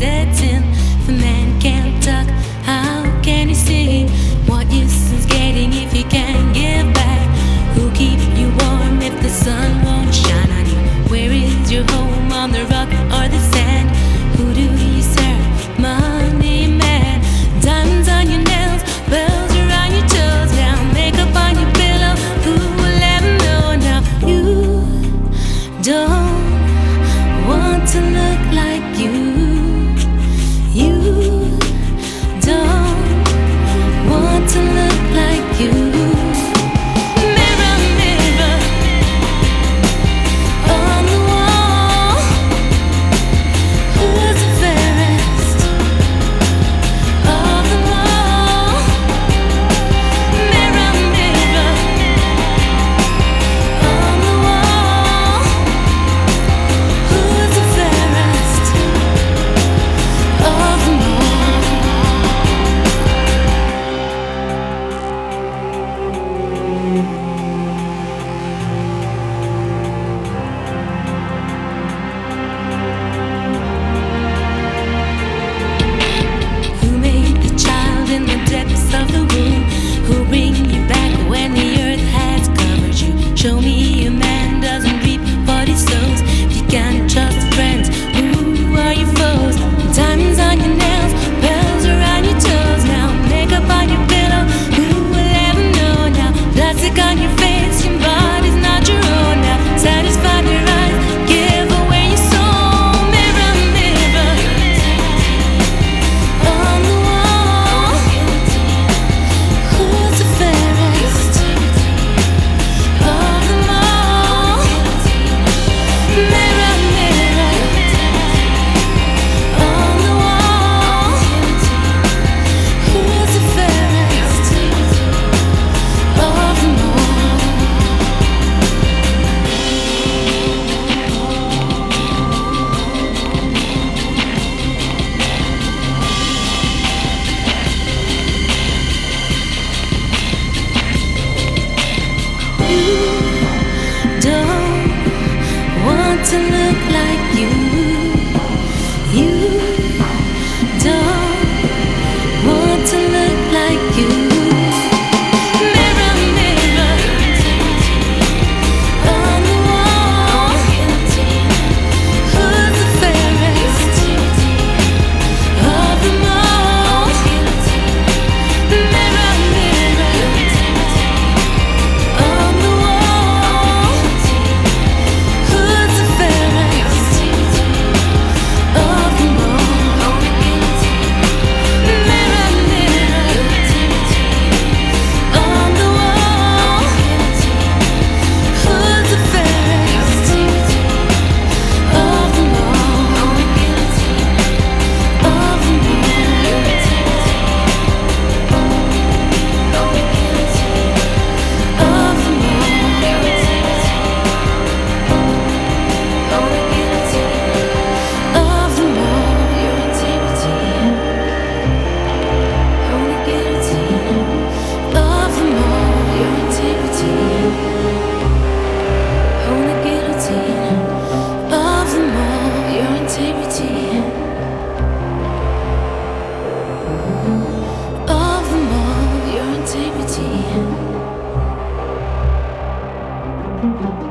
sets in. If a man can't talk, how can he sing? What use is getting if you can't give back? Who'll keep you warm if the sun won't shine on you? Where is your home, on the rock or the sand? Who do you serve? Money man. Diamonds on your nails, bells around your toes. Now makeup on your pillow, who will ever know now? You don't want to look like you. You don't want to look like you. Mirror, mirror on the wall, who's the fairest of them all? Mirror, mirror on the wall, who's the fairest of them all? Who made the child in the depths of the womb? Who'll bring you back when the earth has covered you? Show me a man doesn't reap what he sows. If you can't trust friends, who are your foes? Diamonds on your nails, bells around your toes. Now makeup on your pillow, who will ever know now? Plastic on your face, your body's not your own now. Satisfy your eyes, give away your soul. Mirror, mirror on the wall, who's the fairest of them all? Mirror, mirror on the wall, who's the fairest of them all? You don't want to look like you. You don't want to look like you. Mirror, mirror on the wall, who's the fairest of them all? Mirror, mirror on the wall, who's the fairest of them all? Mirror, mirror on the wall, who's the fairest of them all? Of them all, your integrity. Only guillotine of them all, your integrity. Only guillotine of them all, your integrity. Of them all, your integrity.